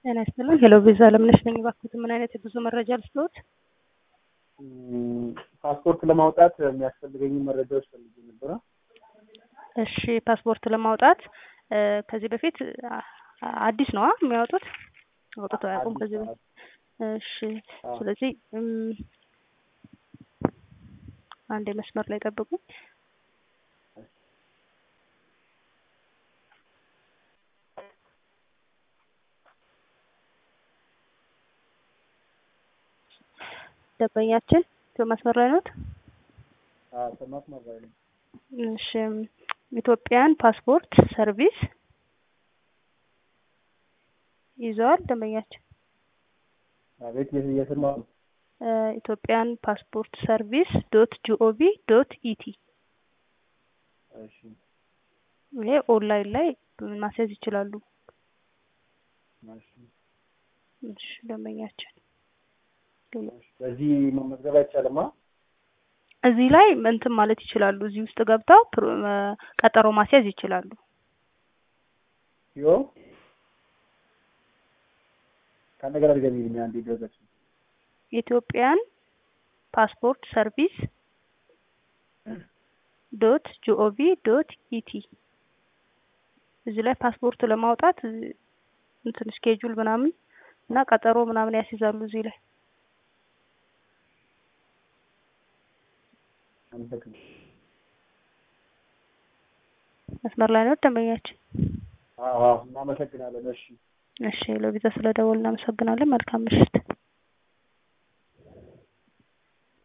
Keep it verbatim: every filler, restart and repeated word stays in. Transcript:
ጤና ይስጥልኝ። ሄሎ ቪዛ ለምነሽ ነኝ። እባክዎት ምን አይነት የጉዞ መረጃ ልስጥዎት? ፓስፖርት ለማውጣት የሚያስፈልገኝ መረጃዎች ፈልጌ ነበር። እሺ ፓስፖርት ለማውጣት ከዚህ በፊት አዲስ ነው የሚያወጡት? አውጥቶ አያውቁም ከዚህ በፊት? እሺ ስለዚህ አንዴ መስመር ላይ ጠብቁ። ደበኛችን መስመር ላይ ነው? አዎ መስመር ላይ ነው። እሺ ኢትዮጵያን ፓስፖርት ሰርቪስ ይዘዋል ደንበኛችን? አቤት የስማው ኢትዮጵያን ፓስፖርት ሰርቪስ ዶት ጂኦቪ ዶት ኢቲ። እሺ ይሄ ኦንላይን ላይ ማስያዝ ይችላሉ። እሺ እሺ ደንበኛችን በዚህ መመዝገብ አይቻልም? እዚህ ላይ እንትን ማለት ይችላሉ። እዚህ ውስጥ ገብተው ቀጠሮ ማስያዝ ይችላሉ። ዮ ከነገር አድርገኝ አንዴ ደረሰ ኢትዮጵያን ፓስፖርት ሰርቪስ ዶት ጂኦቪ ዶት ኢቲ። እዚህ ላይ ፓስፖርት ለማውጣት እንትን ስኬጁል ምናምን እና ቀጠሮ ምናምን ያስይዛሉ እዚህ ላይ። መስመር ላይ ነው ደንበኛችን? አዎ እናመሰግናለን። እሺ እሺ ለቪዛ ስለደወልን እናመሰግናለን። መልካም ምሽት።